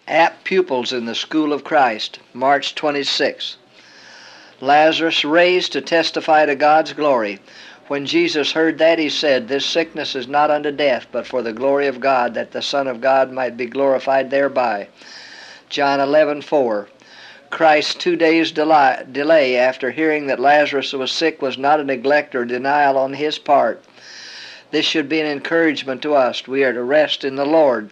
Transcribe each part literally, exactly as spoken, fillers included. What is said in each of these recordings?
Apt pupils in the School of Christ, March twenty-sixth. Lazarus raised to testify to God's glory. When Jesus heard that, he said, "This sickness is not unto death, but for the glory of God, that the Son of God might be glorified thereby." John eleven four. Christ's two days delay after hearing that Lazarus was sick was not a neglect or denial on his part. This should be an encouragement to us. We are to rest in the Lord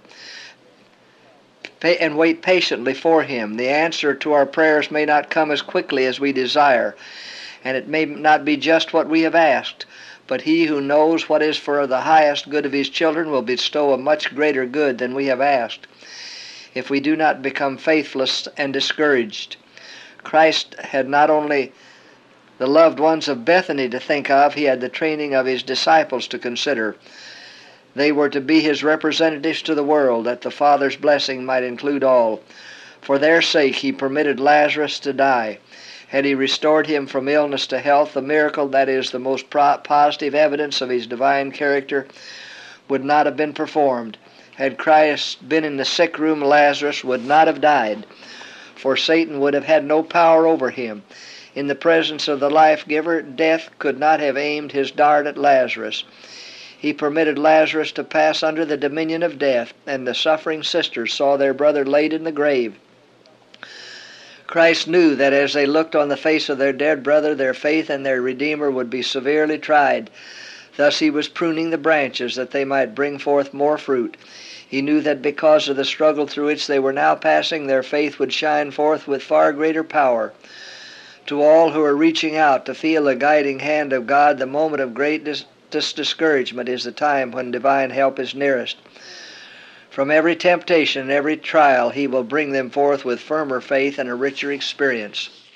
and wait patiently for Him. The answer to our prayers may not come as quickly as we desire, and it may not be just what we have asked, but He who knows what is for the highest good of His children will bestow a much greater good than we have asked, if we do not become faithless and discouraged. Christ had not only the loved ones of Bethany to think of, He had the training of His disciples to consider. They were to be His representatives to the world, that the Father's blessing might include all. For their sake He permitted Lazarus to die. Had He restored him from illness to health, the miracle that is the most positive evidence of His divine character would not have been performed. Had Christ been in the sick room, Lazarus would not have died, for Satan would have had no power over him. In the presence of the life-giver, death could not have aimed his dart at Lazarus. He permitted Lazarus to pass under the dominion of death, and the suffering sisters saw their brother laid in the grave. Christ knew that as they looked on the face of their dead brother, their faith in their Redeemer would be severely tried. Thus He was pruning the branches that they might bring forth more fruit. He knew that because of the struggle through which they were now passing, their faith would shine forth with far greater power. To all who are reaching out to feel the guiding hand of God, the moment of greatest discouragement is the time when divine help is nearest. From every temptation and every trial, He will bring them forth with firmer faith and a richer experience.